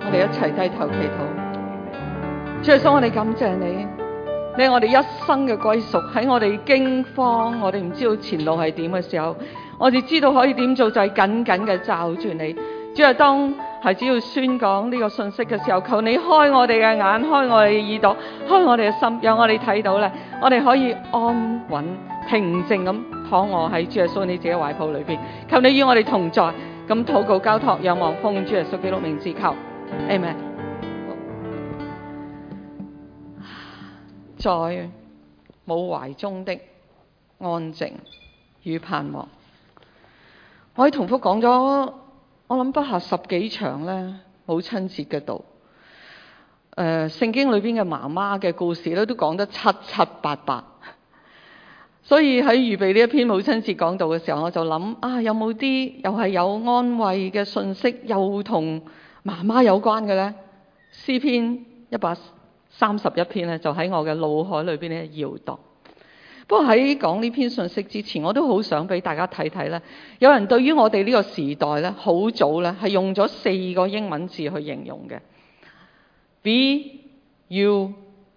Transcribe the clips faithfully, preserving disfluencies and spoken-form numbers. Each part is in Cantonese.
我哋一齊低頭祈禱。主耶穌，我哋感謝你，你係我哋一生嘅歸屬。喺我哋驚慌，我哋唔知道前路係點嘅時候，我哋知道可以點做，就係緊緊嘅罩住你。主啊，當孩子要宣講呢個信息嘅時候，求你開我哋嘅眼，開我哋嘅耳朵，開我哋嘅心，讓我哋睇到咧，我哋可以安穩平靜咁躺臥喺主耶穌你自己懷抱裏邊。求你與我哋同在，咁禱告交託仰望奉主耶穌基督名字求 Amen。 在母懷中的安靜與盼望，我喺同福講咗我諗不下十幾場咧母親節嘅道，誒、呃、聖經裏邊嘅媽媽嘅故事咧都講得七七八八，所以喺預備呢一篇母親節講道嘅時候，我就諗啊，有冇啲又係有安慰嘅信息，又同媽媽有關嘅咧？詩篇一百三十一篇咧，就喺我嘅腦海裏邊咧搖動。不過喺講呢篇信息之前，我都好想俾大家睇睇咧。有人對於我哋呢個時代咧，好早咧係用咗四個英文字去形容嘅 V U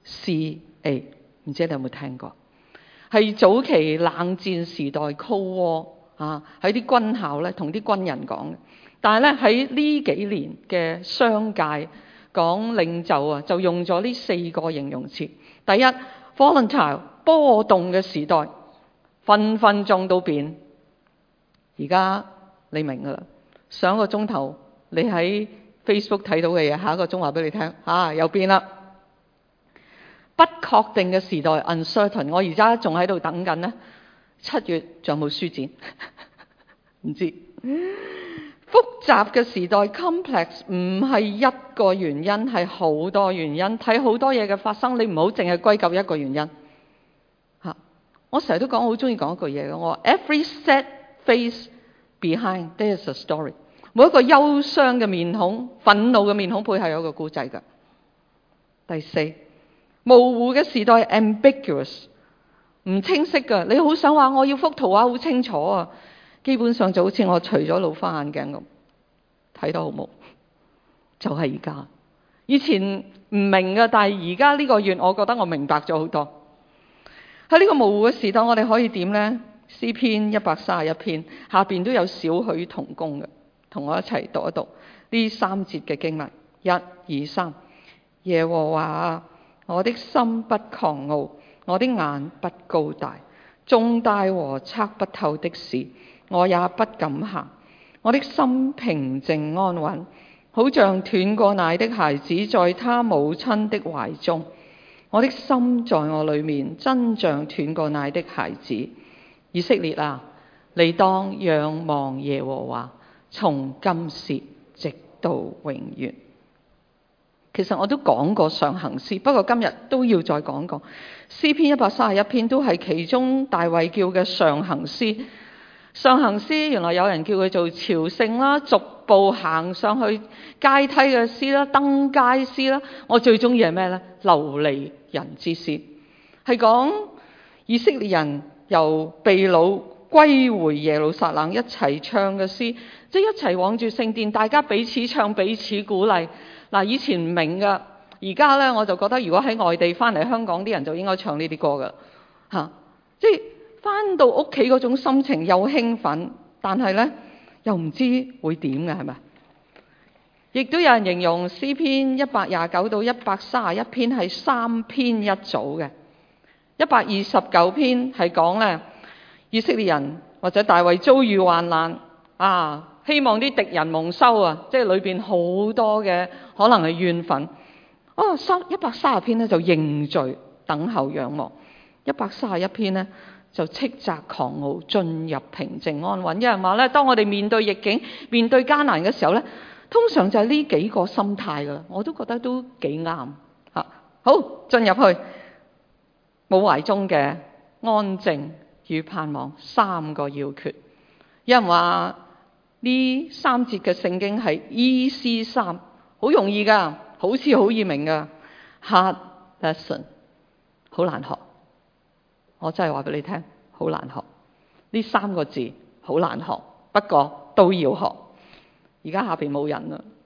C A， 唔知你有冇聽過？係早期冷戰時代 Cold War 啊，喺啲軍校咧同啲軍人講嘅。但係咧喺呢幾年嘅商界講領袖啊，就用咗呢四個形容詞。第一 volatile 波動嘅時代，分分鐘都變。而家你明㗎啦，上一個鐘頭你喺 Facebook 睇到嘅嘢，下一個鐘話俾你聽，啊又變啦。不確定嘅時代 uncertain， 我而家仲喺度等緊呢，七月仲有冇書展？唔知。複雜嘅時代 complex 唔係一個原因，係好多原因。睇好多嘢嘅發生，你唔好淨係歸咎一個原因。嚇！我成日都講，我好中意講一句嘢嘅，我話 every sad face behind there is a story。每一個憂傷嘅面孔、憤怒嘅面孔背後有一個故仔㗎。第四，模糊嘅時代 ambiguous， 唔清晰㗎。你好想話我要幅圖畫好清楚啊！基本上就好似我除咗老花眼鏡咁，睇得好冇，就係而家。以前唔明嘅，但係而家呢個月，我覺得我明白咗好多。喺呢個模糊嘅時代，我哋可以點呢？詩篇一百三十一篇下邊都有少許同工嘅，同我一齊讀一讀呢三節嘅經文。一、二、三。耶和華啊，我的心不狂傲，我的眼不高大，重大和測不透的事，我也不敢行。我的心平靜安穩，好像斷過奶的孩子在他母親的懷中。我的心在我裏面，真像斷過奶的孩子。以色列啊，你當仰望耶和華，從今時直到永遠。其實我都講過上行詩，不過今日都要再講講。詩篇一百三十一篇都係其中大衛叫嘅上行詩。上行詩原來有人叫佢做朝聖啦，逐步行上去階梯嘅詩啦，登階詩啦。我最中意係咩呢？流離人之詩，係講以色列人由被擄歸回耶路撒冷一齊唱嘅詩，即係一齊往住聖殿，大家彼此唱，彼此鼓勵。嗱，以前唔明噶，而家咧我就覺得，如果喺外地翻嚟香港啲人就應該唱呢啲歌噶，嚇、啊，即係翻到屋企嗰種心情又興奮，但係咧又唔知會點嘅，係咪？亦都有人形容詩篇一百廿九到一百三十一篇係三篇一組嘅，一百二十九篇係講咧以色列人或者大衛遭遇患難啊。希望啲敵人蒙羞啊！即係裏邊好多嘅可能係怨憤。哦，三一百三十篇咧就認罪、等候、仰望；一百三十一篇咧就斥責狂傲、進入平靜安穩。有人話咧，當我哋面對逆境、面對艱難嘅時候咧，通常就係呢幾個心態噶啦。我都覺得都幾啱嚇。好，進入去母懷中嘅安靜與盼望三個要訣。有人話，呢三節嘅聖經係 E C 三，好容易噶，好似好易明噶。Hard lesson， 好難學。我真係話俾你聽，好難學。呢三個字好難學，不過都要學。而家下邊冇人啦，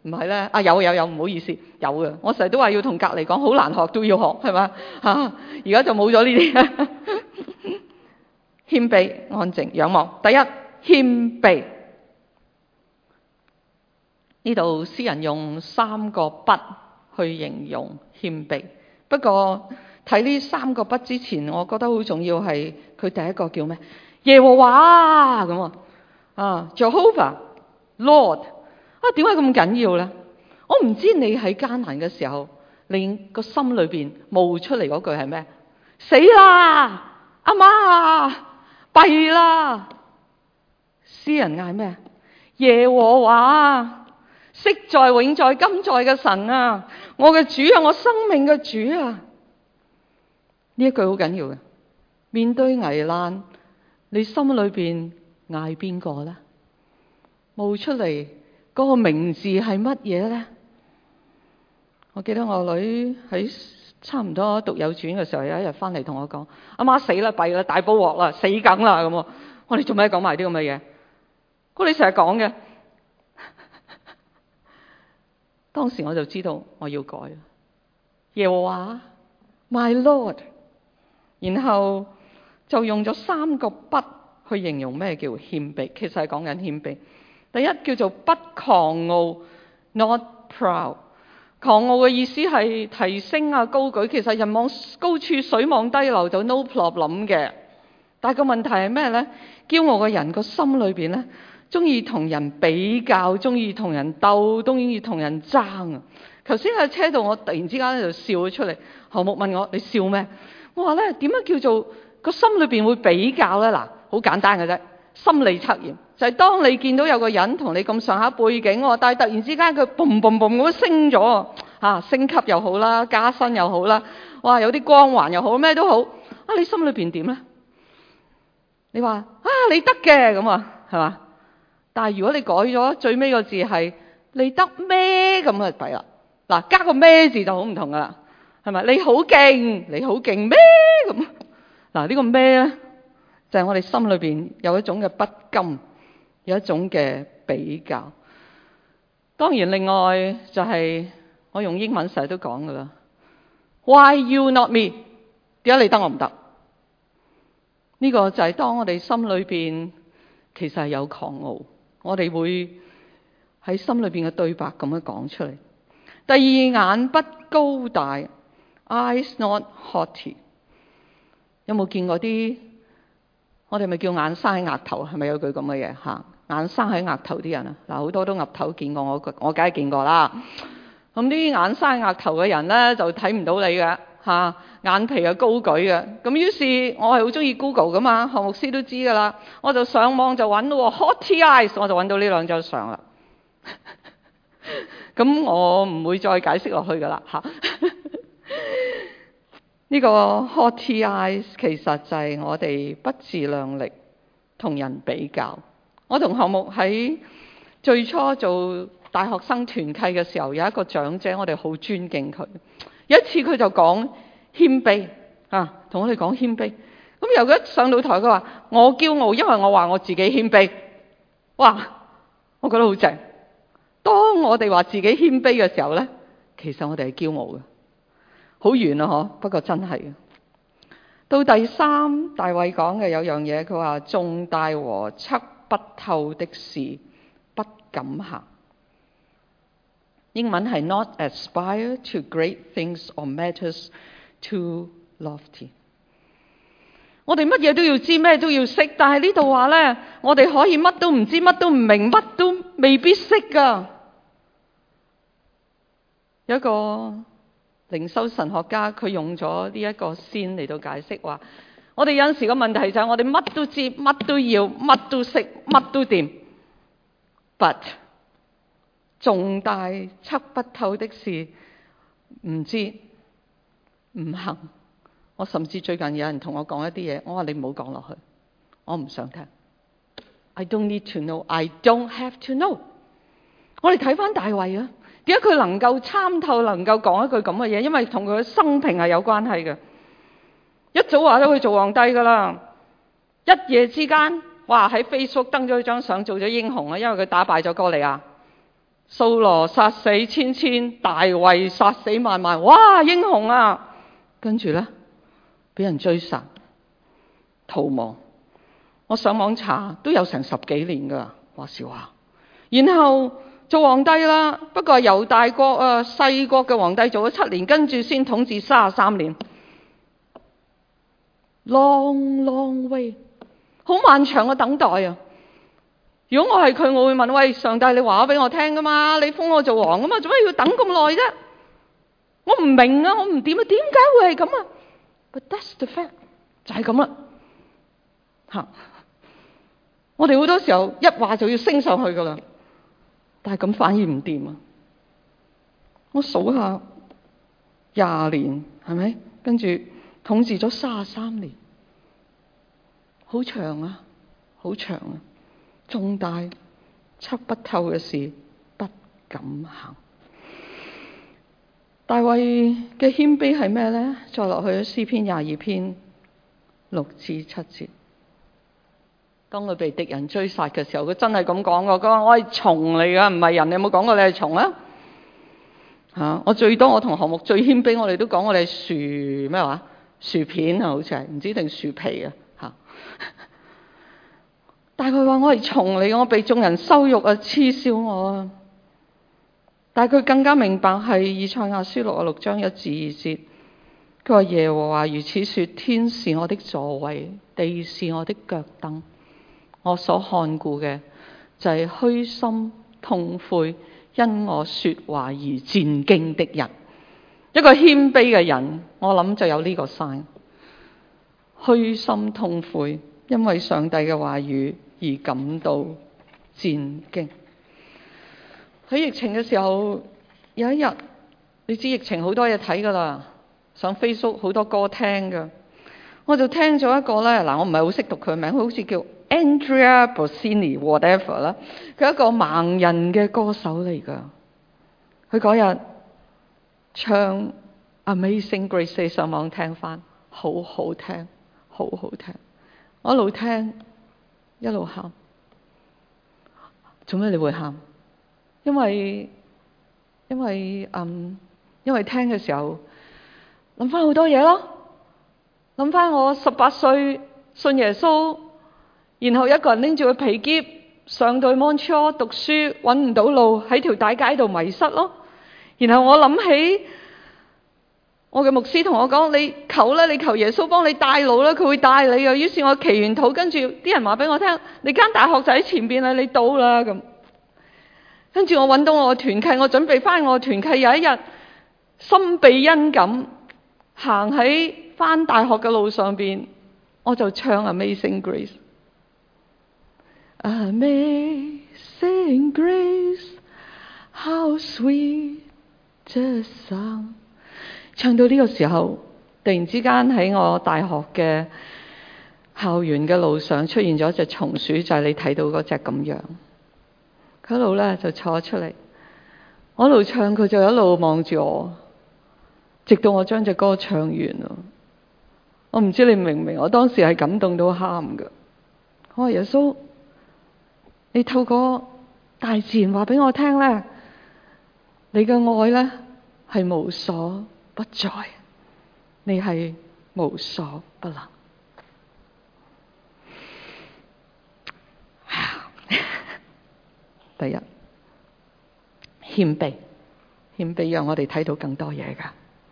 唔係咧？啊有有有，唔好意思，有嘅。我成日都話要同隔離講，好難學都要學，係嘛嚇？而家就冇咗呢啲。謙卑、安靜、仰望。第一，謙卑。呢度詩人用三個不去形容謙卑。不過睇呢三個不之前，我覺得好重要係佢第一個叫咩？耶和華咁啊，啊 Jehovah Lord 啊，點解咁緊要咧？我唔知你喺艱難嘅時候，你個心裏邊冒出嚟嗰句係咩？死啦，阿媽，弊啦！詩人嗌咩？耶和華，昔在、永在、今在嘅神啊，我嘅主啊，我生命嘅主啊！呢一句好緊要嘅。面對危難，你心裏邊嗌邊個咧？冒出嚟嗰個名字係乜嘢咧？我記得我女喺差唔多讀幼稚園嘅時候，有一日翻嚟同我講：阿媽，死啦，弊啦，大煲鑊啦，死梗啦咁。我哋做咩講埋啲咁嘅嘢？嗰你成日講嘅。當時我就知道我要改。耶和華 My Lord， 然後就用咗三個不去形容咩叫謙卑。其實係講緊謙卑。第一叫做不狂傲 ，not proud。狂傲嘅意思係提升啊、高舉。其實人望高處，水望低流就 no problem 嘅。但係個問題係咩呢？驕傲嘅人個心裏邊呢，中意同人比較，中意同人鬥，中意同人爭啊！頭先喺車度，我突然之間咧就笑咗出嚟。何牧問我：你笑咩？我話咧，點樣叫做個心裏邊會比較呢？嗱，好簡單嘅啫，心理測驗就係、是、當你見到有個人同你咁上下背景，但係突然之間佢嘣嘣嘣咁升咗啊，升級又好啦，加薪又好啦，哇，有啲光環又好，咩都好啊，你心裏邊點呢？你話啊，你得嘅咁啊，係嘛？但係如果你改咗最尾個字係你得咩咁啊，弊啦！嗱，加個咩字就好唔同噶啦，係咪？你好勁，你好勁咩咁？嗱，呢個咩咧，就係我哋心裏邊有一種嘅不甘，有一種嘅比較。當然，另外就係我用英文成日都講噶啦 ，Why you not me？ 點解你得我唔得？呢個就係當我哋心裏邊其實係有狂傲，我哋會喺心裏邊嘅對白咁樣講出嚟。第二，眼不高大 ，eyes not haughty。有冇見過啲？我哋咪叫眼生喺額頭，係咪有句咁嘅嘢嚇？眼生喺額頭啲人啊，嗱，好多都額頭見過，我我梗係見過啦。咁啲眼生喺額頭嘅人咧，就睇唔到你嘅嚇，眼皮又高舉嘅。咁於是，我係好中意 Google 噶嘛，何牧師都知噶啦。我就上網就揾咯 ，haughty eyes， 我就揾到呢兩張相啦。咁我唔會再解釋落去噶啦嚇。呢個 haughty eyes 其實就係我哋不自量力，同人比較。我同何牧喺最初做大學生團契嘅時候，有一個長者，我哋好尊敬佢。有一次佢就講謙卑啊，同我哋講謙卑。咁由佢一上到台，佢話我驕傲，因為我話我自己謙卑。哇，我覺得好正。當我哋話自己謙卑嘅時候呢，其實我哋係驕傲嘅，好遠啊嗬。不過真係。到第三，大衛講嘅有樣嘢，佢話重大和測不透的事不敢行。英文係 not aspire to great things or matters too lofty。我哋乜嘢都要知，咩都要識，但係呢度話呢，我哋可以乜都唔知，乜都唔明，乜都未必識噶。有一個靈修神學家，佢用咗呢一個先嚟到解釋話，我哋有陣時個問題就係我哋乜都知，乜都要，乜都識，乜都掂 ，but 重大測不透的事唔知唔行。我甚至最近有人同我講一啲嘢，我話你唔好講落去，我唔想聽。I don't need to know, I don't have to know。我哋睇翻大衛啊，點解佢能夠參透，能夠講一句咁嘅嘢？因為同佢嘅生平係有關係嘅。一早話咗佢做皇帝噶啦，一夜之間，哇喺 Facebook 登咗張相，做咗英雄啊！因為佢打敗咗哥利亞， 掃羅殺死千千，大衛殺死萬萬，哇，英雄啊！跟住咧，俾人追殺逃亡。我上網查都有成十幾年噶，話時話。然後做皇帝啦，不過係猶大國啊細國嘅皇帝做咗七年，跟住先統治三十三年。Long long way， 好漫長嘅等待啊！如果我係佢，我會問：喂，上帝，你話咗俾我聽噶嘛？你封我做王噶嘛？做咩要等咁耐啫？我唔明啊，我唔掂啊，點解會係咁啊 ？But that's the fact， 就係咁啦。吓，我哋好多時候一話就要升上去噶啦，但係咁反而唔掂啊！我數下廿年係咪？跟住統治咗三十三年，好長啊，好長啊！重大測不透嘅事不敢行。大衛嘅謙卑係咩呢？再落去詩篇廿二篇六至七節，當佢被敵人追殺嘅時候，佢真係咁講過，佢話我係蟲嚟噶，唔係人。你有冇講過你係蟲啊？吓，我最多我同何牧最謙卑，我哋都講我哋係薯咩話？薯片啊，好似係唔知定薯皮啊吓。但係佢話我係蟲嚟，我被眾人羞辱啊，嗤笑我啊。但係佢更加明白係以賽亞書六十六章一至二節，佢話耶和華如此說：天是我的座位，地是我的腳凳。我所看顧嘅就係虛心痛悔，因我說話而戰兢的人。一個謙卑嘅人，我諗就有呢個 sign， 虛心痛悔，因為上帝嘅話語而感到戰兢。喺疫情嘅時候，有一日，你知疫情好多嘢睇噶啦，上 Facebook 好多歌聽噶，我就聽咗一個咧，嗱，我唔係好識讀佢嘅名，佢好似叫 Andrea Bocelli whatever 啦，佢係一個盲人嘅歌手嚟噶。佢嗰日唱 Amazing Grace， 你上網聽翻，好好聽，好好聽。我一路聽一路喊。做咩你會喊？因為因為嗯，因為聽嘅時候諗翻好多嘢咯，諗翻我十八歲信耶穌，然後一個人拎住個皮篋上到去 Montreal 讀書，揾唔到路，喺條大街度迷失咯。然後我諗起我嘅牧師同我講：你求啦，你求耶穌幫你帶路啦，佢會帶你啊。於是我祈完禱，跟住啲人話俾我聽：你間大學就喺前邊啦，你到啦咁。跟住我揾到我嘅團契，我準備翻我嘅團契。有一日心被恩感，行喺翻大學嘅路上邊，我就唱 Amazing Grace。 Amazing Grace How sweet the sound。 唱到呢個時候，突然之間喺我大學嘅校園嘅路上出現咗一隻松鼠，就係你睇到嗰隻咁樣。佢一路咧就坐出嚟，我一路唱，佢就一路望住我，直到我將隻歌唱完咯。我唔知你明唔明？我當時係感動到喊噶。我話耶穌，你透過大自然話俾我聽咧，你嘅愛咧係無所不在，你係無所不能。第一，謙卑，謙卑讓我哋睇到更多嘢噶。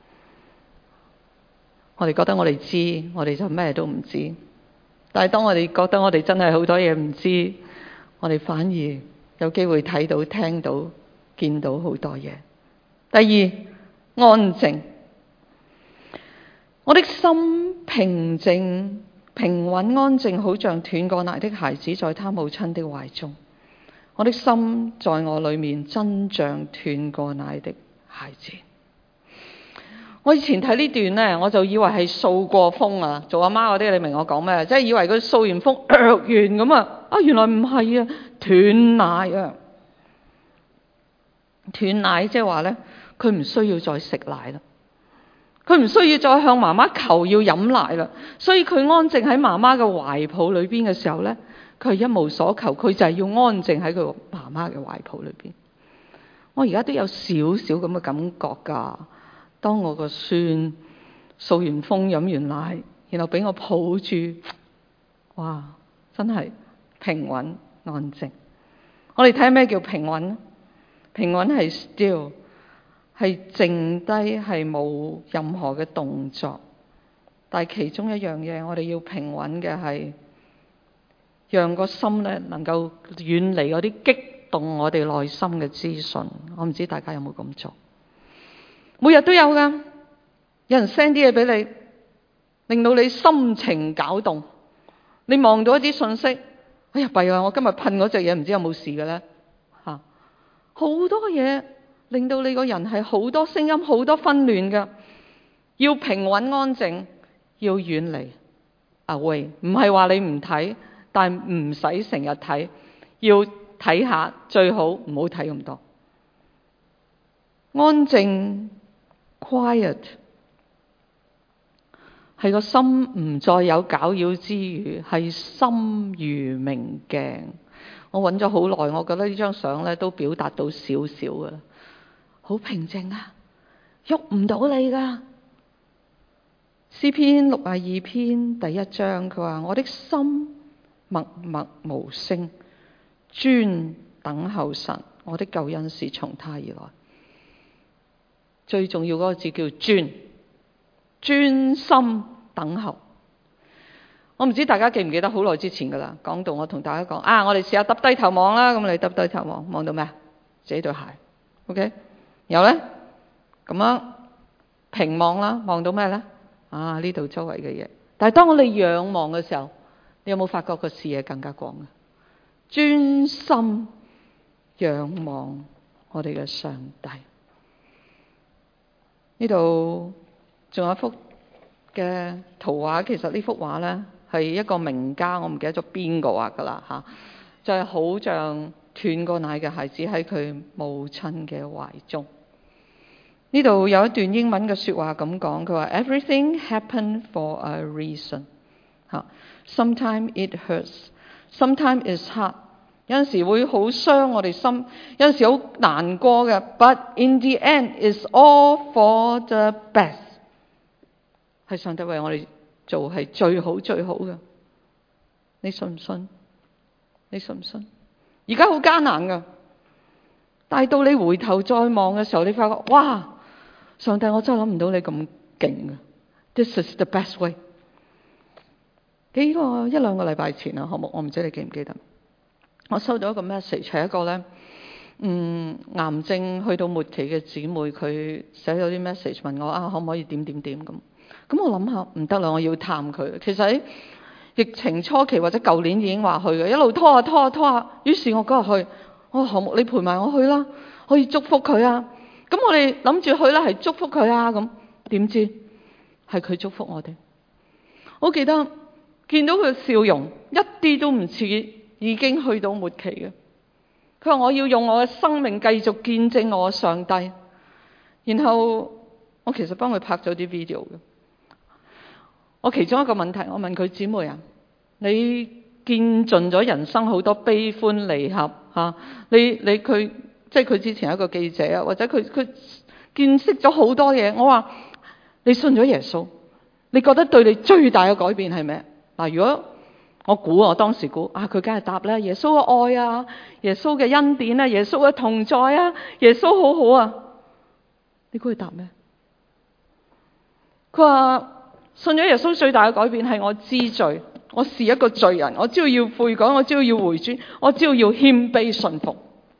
我哋覺得我哋知，我哋就咩都唔知。但係當我哋覺得我哋真係好多嘢唔知，我哋反而有機會睇到、聽到、見到好多嘢。第二，安靜。我的心平靜、平穩、安靜，好像斷過奶的孩子在他母親的懷中。我的心在我裏面，真像斷過奶的孩子。我以前睇呢段呢，我就以為係掃過風啊，做阿媽嗰啲，你明我講咩？即係以為佢掃完風，呃、完咁啊，啊原來唔係啊，斷奶啊，斷奶即係話呢，佢唔需要再食奶啦，佢唔需要再向媽媽求要飲奶啦，所以佢安靜喺媽媽嘅懷抱裏邊嘅時候呢，佢係一無所求，佢就係要安靜喺佢媽媽嘅懷抱裏邊。 我而家都有少少咁嘅感覺㗎。當我個孫掃完風飲完奶，然後俾我抱住，哇！真係平穩安靜。我哋睇下咩叫平穩？平穩係 still， 係靜低，係冇任何嘅動作。但係其中一樣嘢，我哋要平穩嘅係，讓個心咧能夠遠離嗰啲激動我哋內心嘅資訊。我唔知大家有冇咁做？每日都有㗎，有人 send 啲嘢俾你，令到你心情攪動。你望到一啲信息，哎呀弊啊！我今日噴嗰隻嘢，唔知有冇事嘅咧嚇。好多嘢令到你個人係好多聲音、好多紛亂㗎。要平穩安靜，要遠離 away， 唔係話你唔睇，但係唔使成日睇，要睇下，最好唔好睇咁多。安靜 quiet 係個心唔再有攪擾之餘，係心如明鏡。我揾咗好耐，我覺得呢張相咧都表達到少少噶啦，好平靜啊，喐唔到你噶。詩篇六十二篇第一章，佢話：我的心默默無聲，專等候神，我的救恩是從他而來。最重要嗰個字叫專，專心等候。我唔知大家記唔記得好耐之前噶啦，講到我同大家講啊，我哋試下耷低頭望啦。咁你耷低頭望，望到咩？自己對鞋 OK。然後咧咁樣平望啦，望到咩咧？啊，呢度周圍嘅嘢。但係當我哋仰望嘅時候，你有冇發覺個視野更加廣啊？專心仰望我哋嘅上帝。呢度仲有一幅嘅圖畫，其實呢幅畫咧係一個名家，我唔記得咗邊個畫噶啦嚇，就係、是、好像斷過奶嘅孩子喺佢母親嘅懷中。呢度有一段英文嘅説話咁講，佢話 Everything happened for a reason。嚇 ，Sometimes it hurts, sometimes it's hard。有陣時會好傷我哋心，有陣時好難過嘅。But in the end, it's all for the best。係上帝為我哋做係最好最好嘅。你信唔信？你信唔信？而家好艱難噶，但係到你回頭再望嘅時候，你發覺哇！上帝，我真係諗唔到你咁勁啊 ！This is the best way。幾個一兩個禮拜前啊，項目我唔知你記唔記得？我收到一個 message， 係一個咧，嗯，癌症去到末期嘅姊妹，佢寫咗啲 message 問我啊，可唔可以點點點咁？咁我諗下唔得啦，我要探佢。其實喺疫情初期或者舊年已經話去嘅，一路拖下拖下拖下。於是我嗰日去，我話項目你陪埋我去啦，可以祝福佢啊！咁我哋諗住去啦，係祝福佢啊！咁點知係佢祝福我哋。我記得見到佢嘅笑容，一啲都唔似已經去到末期嘅。佢話我要用我嘅生命繼續見證我嘅上帝。然後我其實幫佢拍咗啲 video 嘅。我其中一個問題，我問佢姊妹啊，你見盡咗人生好多悲歡離合嚇，你你佢。即係佢之前係一個記者啊，或者佢佢見識咗好多嘢。我話你信咗耶穌，你覺得對你最大嘅改變係咩？嗱，如果我估我當時估啊，佢梗係答咧耶穌嘅愛啊，耶穌嘅恩典啊，耶穌嘅同在啊，耶穌好好啊。你估佢答咩？佢話信咗耶穌最大嘅改變係我知罪，我是一個罪人，我知道要悔改，我知道要回轉，我知道要謙卑順服。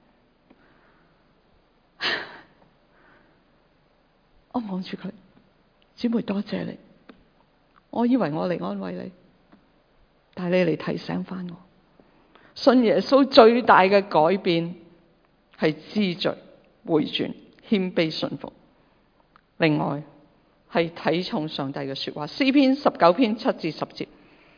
我望住佢，姊妹多謝你。我以為我嚟安慰你，但係你嚟提醒翻我，信耶穌最大嘅改變係知罪、回轉、謙卑順服。另外係睇重上帝嘅說話。詩篇十九篇七至十節，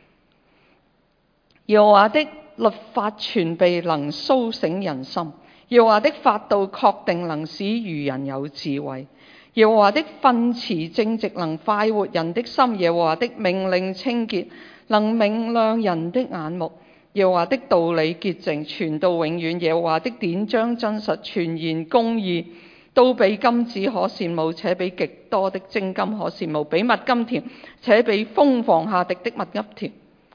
耶和華的律法全備，能蘇醒人心。耶和華的法度確定，能使愚人有智慧。耶和華的訓詞正直，能快活人的心。耶和華的命令清潔，能明亮人的眼目。 耶和華的道理潔淨，傳到永遠。耶和華的典章真實，全然公義，都比金子可羨慕，且比極多的精金可羨慕，比蜜甘甜，且比蜂房下滴的蜜甘甜。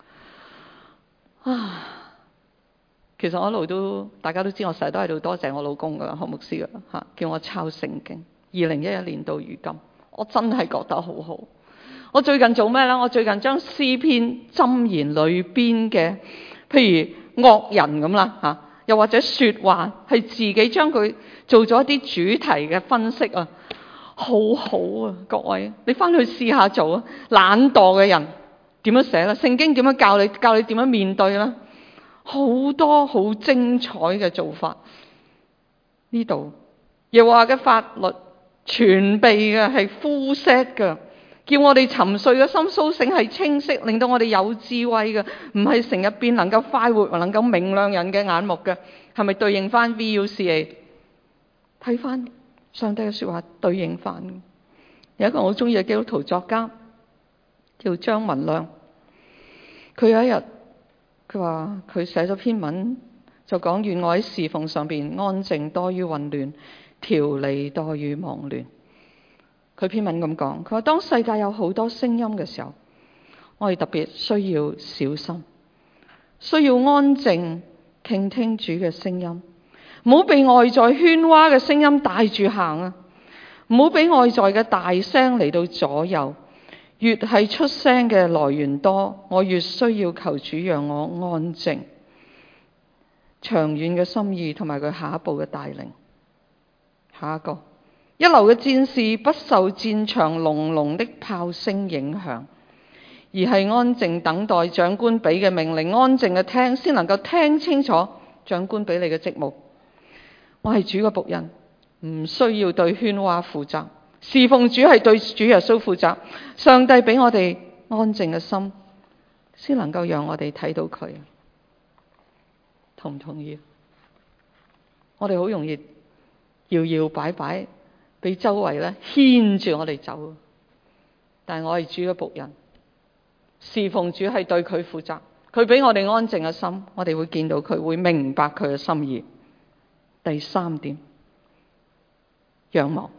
啊，其實我一路都，大家都知我成日都喺度多謝我老公噶啦，何牧師噶吓，叫我抄聖經。二零一一年到如今，我真係覺得好好。我最近做咩呢？我最近將詩篇箴言裏邊嘅，譬如惡人咁啦吓，又或者說話，係自己將佢做咗一啲主題嘅分析啊，好好啊！各位，你翻去試下做啊！懶惰嘅人點樣寫咧？聖經點樣教你？教你點樣面對咧？好多好精彩嘅做法。呢度耶和華嘅法律全備嘅，係 full set 嘅，叫我哋沉睡嘅心甦醒，係清晰，令到我哋有智慧嘅，唔係成日變能夠快活，能夠明亮人嘅眼目嘅。係咪對應翻 V U C A？ 睇翻上帝嘅說話對應翻。有一個我好中意嘅基督徒作家叫張文亮，佢有一日佢話佢寫咗篇文，就講願我喺侍奉上邊安靜多於混亂，條理多於忙亂。佢篇文咁講，佢話當世界有好多聲音嘅時候，我哋特別需要小心，需要安靜傾聽主嘅聲音，唔好被外在喧嘩嘅聲音帶住行啊！唔好俾外在嘅大聲嚟到左右。越係出聲嘅來源多，我越需要求主讓我安靜。長遠嘅心意同埋佢下一步嘅帶領。下一個，一流嘅戰士不受戰場隆隆的炮聲影響，而係安靜等待長官俾嘅命令，安靜嘅聽，先能夠聽清楚長官俾你嘅職務。我係主嘅僕人，唔需要對喧嘩負責，侍奉主係對主耶穌負責。上帝俾我哋安靜嘅心，先能夠讓我哋睇到佢。同唔同意？我哋好容易搖搖擺擺，俾周圍咧牽住我哋走。但係我係主嘅僕人，侍奉主係對佢負責。佢俾我哋安靜嘅心，我哋會見到佢，會明白佢嘅心意。第三點，仰望。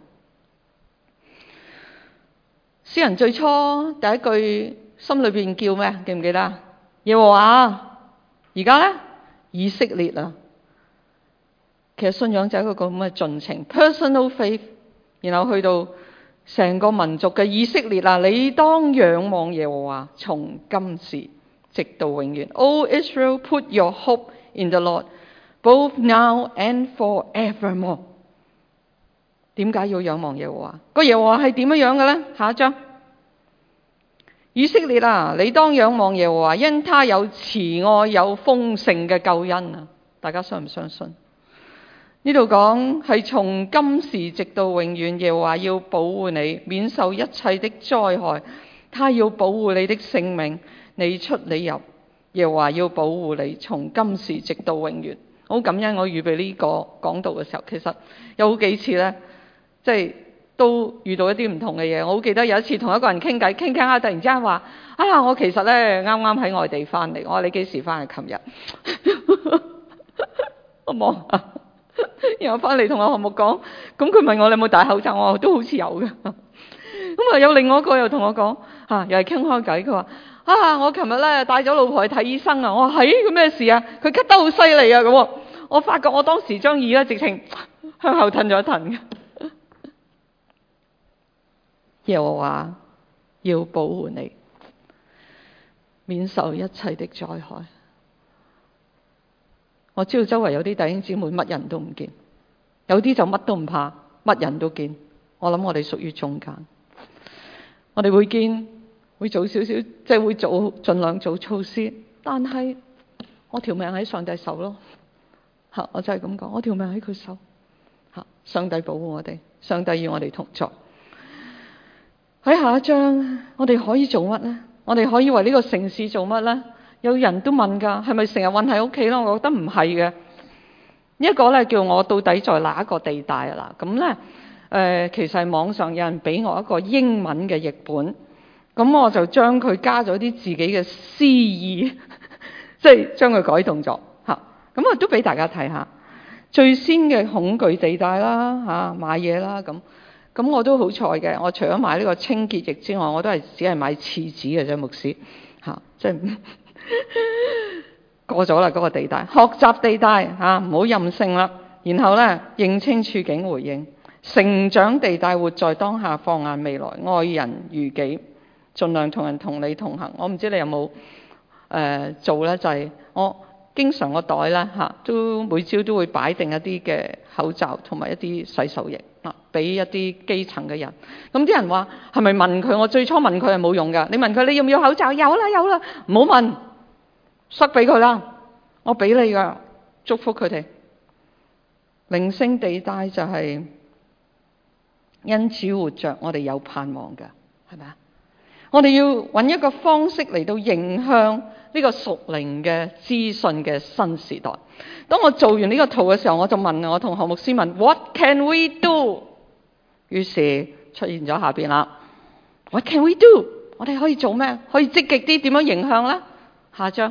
詩人最初第一句心裏邊叫咩？記唔記得？耶和華。而家咧，以色列啊。其實信仰就係一個咁嘅進程 ，personal faith， 然後去到成個民族嘅以色列啊，你當仰望耶和華，從今時直到永遠。O Israel, put your hope in the Lord, both now and forevermore。點解要仰望耶和華？個耶和華係點樣樣嘅呢？下一章，以色列啊，你當仰望耶和華，因他有慈愛，有豐盛嘅救恩啊！大家相唔相信？呢度講係從今時直到永遠，耶和華要保護你，免受一切的災害。他要保護你的性命，你出你入，耶和華要保護你，從今時直到永遠。好感恩我預備呢個講道嘅時候，其實有好幾次呢，即係都遇到一啲唔同嘅嘢。我好記得有一次同一個人傾偈，傾傾下突然之間話：啊，我其實呢啱啱喺外地翻嚟。我話你幾時翻嚟？琴日。我望下。然後翻嚟同我項目講，咁佢問我你有冇戴口罩，我話都好似有嘅。咁啊有另外一個又同我講，吓、啊、又係傾開偈，佢話啊我琴日咧帶咗老婆去睇醫生啊，我話係佢咩事啊？佢咳得好犀利啊咁。我發覺我當時將耳咧直情向後褪咗一褪。耶和華要保護你，免受一切的災害。我知道周圍有啲弟兄姊妹乜人都唔見，有啲就乜都唔怕，乜人都見。我諗我哋屬於中間，我哋會見，會做少少，即係會做，盡量做措施。但係我條命喺上帝手咯，吓，我真係咁講，我條命喺佢手，吓，上帝保護我哋，上帝與我哋同在。喺下一章，我哋可以做乜呢？我哋可以為呢個城市做乜呢？有人都問㗎，係咪成日韞喺屋企咯？我覺得唔係嘅。呢一個咧叫我到底在哪一個地帶啊？嗱，咁咧誒，其實係網上有人俾我一個英文嘅譯本，咁我就將佢加咗啲自己嘅詩意， 即係將佢改動咗嚇。咁啊都俾大家睇下最先嘅恐懼地帶啦嚇，買嘢啦咁。咁我都好彩嘅，我除咗買呢個清潔液之外，我都係只係買廁紙嘅啫，牧師嚇，即係過咗啦嗰個地帶。學習地帶嚇，唔好任性啦。然後咧，認清處境回應。成長地帶，活在當下，放眼未來，愛人如己，盡量同人同理同行。我唔知你有冇誒、呃、做咧，就係、是、我經常個袋咧嚇，都每朝都會擺定一啲嘅口罩同埋一啲洗手液啊，俾一啲基層嘅人。咁啲人話係咪問佢？我最初問佢係冇用㗎。你問佢你要唔要口罩？有啦有啦，唔好問，塞俾佢啦。我俾你㗎，祝福佢哋。靈性地帶就係、是。因此活着，我哋有盼望㗎，係咪啊？我哋要揾一個方式嚟到迎向呢個屬靈嘅資訊嘅新時代。當我做完呢個圖嘅時候，我就問我同何牧師問 What can we do？ 於是出現咗下邊啦。What can we do？ 我哋可以做咩？可以積極啲點樣迎向呢？下章，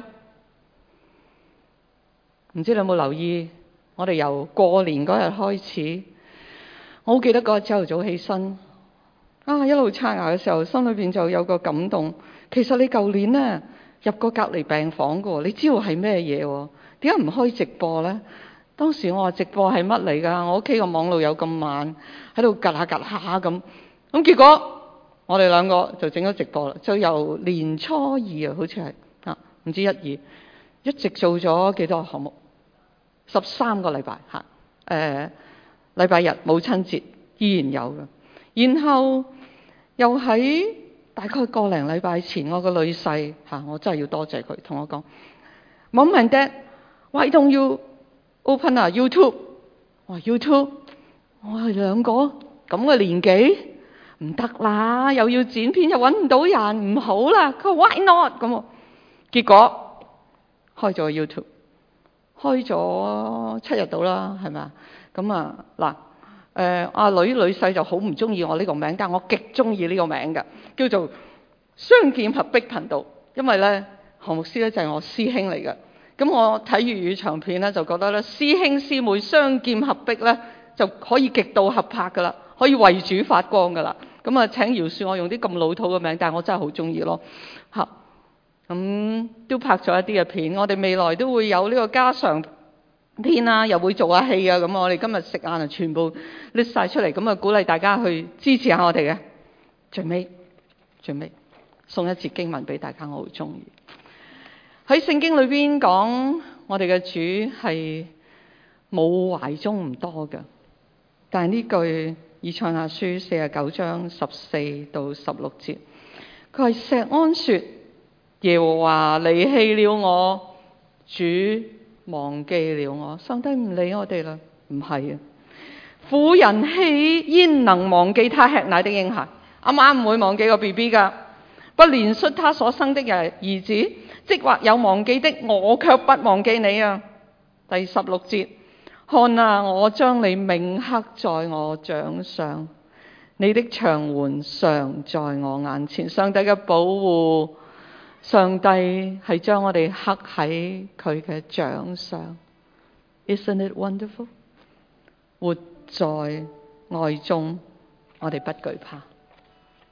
唔知你有冇留意？我哋由過年嗰日開始。我好記得嗰日朝頭早起身，啊一路刷牙嘅時候，心裏邊就有個感動。其實你舊年呢入過隔離病房嘅喎，你知道係咩嘢喎？點解唔開直播呢？當時我話直播係乜嚟㗎？我屋企個網路有咁慢，喺度趌下趌下咁。咁結果我哋兩個就整咗直播啦，就由年初二啊，好似係啊，唔知一二，一直做咗幾多項目？十三個禮拜嚇，誒、呃。禮拜日母親節依然有嘅，然後又喺大概個零禮拜前，我個女婿嚇，我真係要多謝佢，同我講 Mom and Dad，why don't you open a YouTube？ 我話 YouTube， 我係兩個咁嘅年紀，唔得啦，又要剪片又揾唔到人，唔好啦。佢話 Why not？ 咁，結果開咗 YouTube， 開咗七日到啦，係咪啊？咁啊嗱，誒阿女女婿就好唔中意我呢個名，但係我極中意呢個名嘅，叫做雙劍合璧頻道。因為咧何牧師咧就係我師兄嚟嘅，咁我睇粵語長片咧就覺得咧師兄師妹雙劍合璧咧就可以極度合拍噶啦，可以為主發光噶啦。咁啊請饒恕我用啲咁老土嘅名，但係我真係好中意咯嚇。咁、嗯、都拍咗一啲嘅片，我哋未來都會有呢個家常片啊，又會做下戲啊，咁我哋今日食晏啊，全部拎晒出嚟，咁啊鼓勵大家去支持下我哋嘅。最尾，最尾送一節經文俾大家，我好中意。喺聖經裏邊講，我哋嘅主係冇懷中唔多嘅，但係呢句以賽亞書四十九章十四到十六節，佢係錫安說：耶和華離棄了我，主忘記了我。上帝唔理我哋啦，唔係啊！婦人豈焉能忘記他吃奶的嬰孩？阿媽唔會忘記個 B B 噶，不憐恤他所生的兒子，即或有忘記的，我卻不忘記你啊！第十六節，看啊，我將你銘刻在我掌上，你的牆垣常在我眼前。上帝嘅保護，上帝係將我哋刻喺佢嘅掌上。Isn't it wonderful？ 活在愛中，我哋不懼怕。